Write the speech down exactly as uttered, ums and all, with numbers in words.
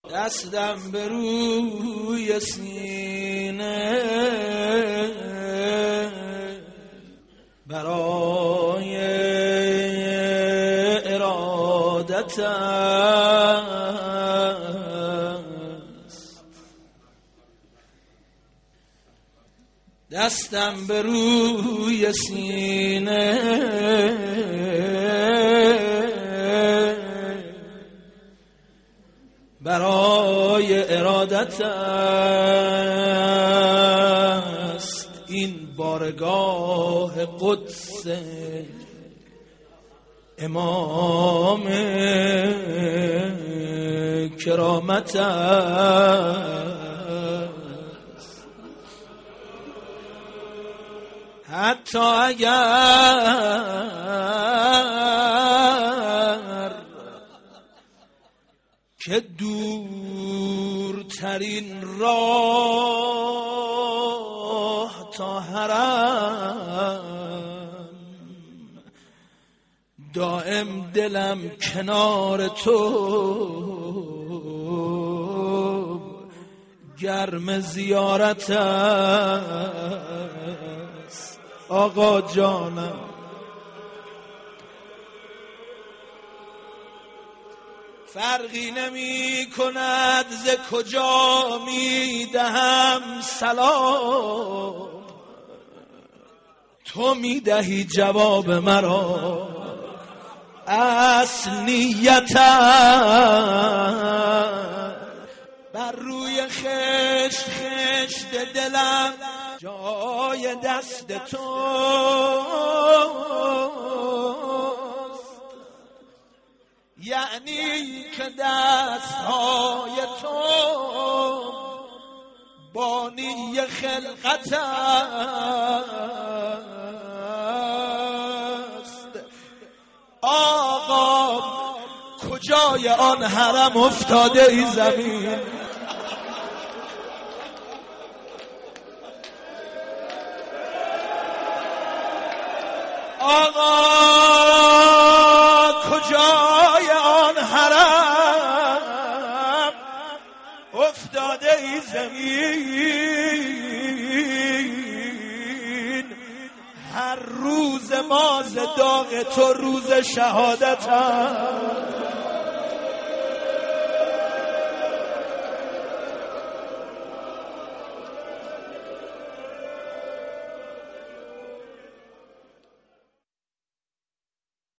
دستم به روی سینه برای ارادت است، دستم به روی سینه برای ارادت است، این بارگاه قدس امام کرامت است. حتی اگر که دورترین راه تا حرم، دائم دلم کنار تو گرم زیارت است. آقا جانم فرقی نمی کند ز کجا می دهم سلام، تو می دهی جواب مرا اصل نیتم. بر روی خشت خشت دلم جای دست توست، یعنی که دستهای تو بانی خلقت است. آقا کجای آن حرم افتاده ای زمین؟ آقا کجای آن حرم افتاده ای زمین؟ هر روز ما ز داغ تو روز شهادت است.